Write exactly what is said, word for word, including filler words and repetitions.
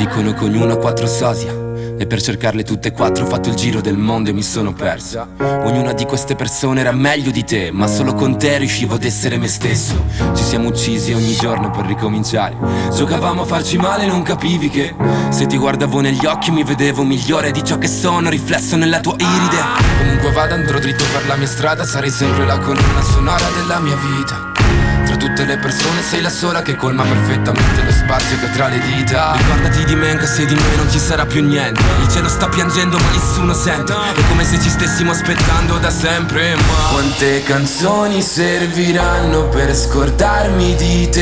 Dicono che ognuno ha quattro sosia e per cercarle tutte e quattro ho fatto il giro del mondo e mi sono perso. Ognuna di queste persone era meglio di te, ma solo con te riuscivo ad essere me stesso. Ci siamo uccisi ogni giorno per ricominciare. Giocavamo a farci male, non capivi che se ti guardavo negli occhi mi vedevo migliore di ciò che sono, riflesso nella tua iride. Comunque vada, andrò dritto per la mia strada, sarei sempre la colonna sonora della mia vita. Tra tutte le persone sei la sola che colma perfettamente lo spazio che ho tra le dita. Ricordati di me anche se di me non ci sarà più niente. Il cielo sta piangendo ma nessuno sente. È come se ci stessimo aspettando da sempre, ma quante canzoni serviranno per scordarmi di te?